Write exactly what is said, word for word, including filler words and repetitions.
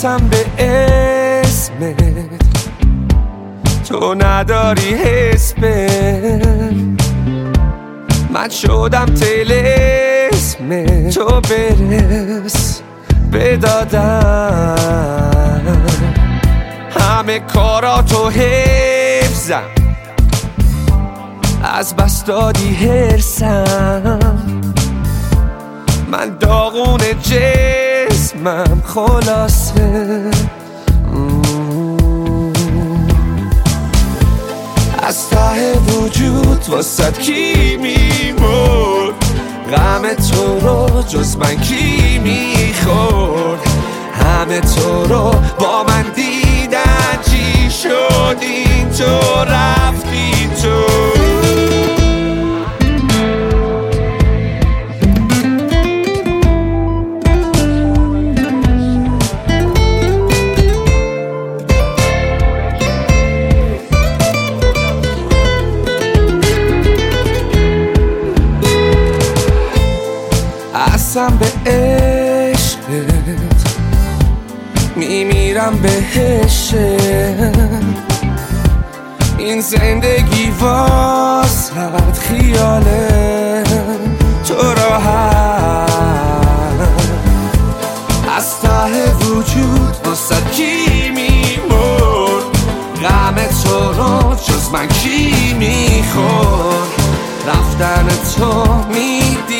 قسم به اسمت تو نداری حس من شدم طلسم تو برس بدادم همه کاراتو حفظم از بس دادی هرسم من داغون جسمم خلاصه از ته وجود واسد کی میمرد غم تو رو جز من کی میخورد همه تو رو با من دیدن چی شد این تو رفتی تو قسم به عشقت میمیرم بهش این زندگی واسد خیاله تو راحت از ته وجود واسد کی میمرد غم تو رو جز من کی میخورد رفتن تو میدی